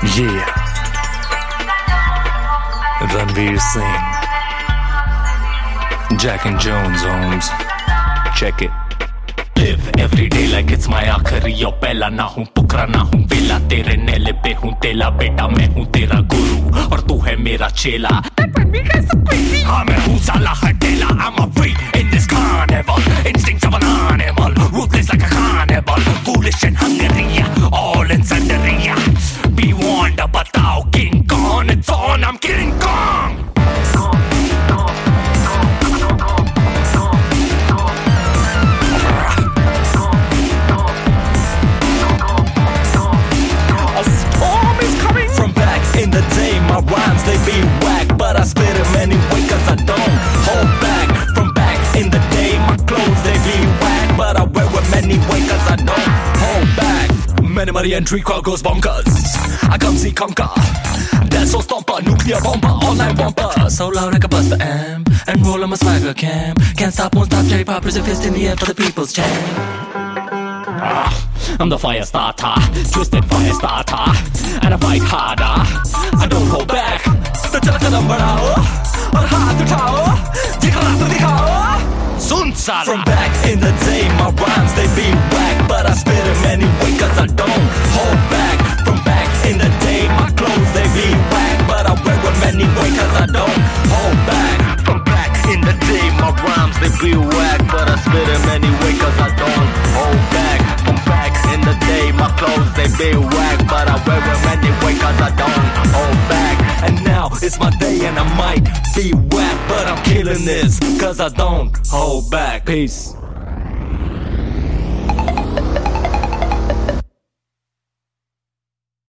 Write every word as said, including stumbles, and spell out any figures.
Yeah. Ranveer Singh, Jack and Jones, Holmes. Check it. Live every day like it's my आखिरी और पहला ना हूँ पुकरा ना हूँ बेला तेरे नेले पे हूँ तेला बेटा मैं हूँ तेरा गुरु और तू है मेरा चेला हाँ मैं हूँ साला हटेला I'm a freak in this carnival instincts of an animal ruthless like a carnival foolish and hungry all in Sandaria be warned बताओ King Kong it's on I'm King Kong In the day, my rhymes, they be whack But I spit them anyway cause I don't hold back From back in the day, my clothes, they be whack But I wear them anyway cause I don't hold back Many, many entry crowd goes bonkers I come see conquer That's so stomper, nuclear bomber, all night bumper So loud I can bust the amp And roll on my swagger cam Can't stop, won't stop, J-pop, raise a fist in the air for the people's chant ah. I'm the fire starter, twisted fire starter And I fight harder, I don't hold back तो चल कदम बढ़ाओ और हाथ उठाओ दिखला तो दिखाओ सुन साला From back in the day, my rhymes they be whack But I spit them anyway cause I don't hold back From back in the day, my clothes they be whack But I wear them anyway cause I don't hold back From back in the day, my rhymes they be whack But I spit them anyway cause I don't hold back From back in the day, my clothes they be whack But I wear them anyway cause I don't hold back And now it's my day and I might be whack But I'm killing this cause I don't hold back Peace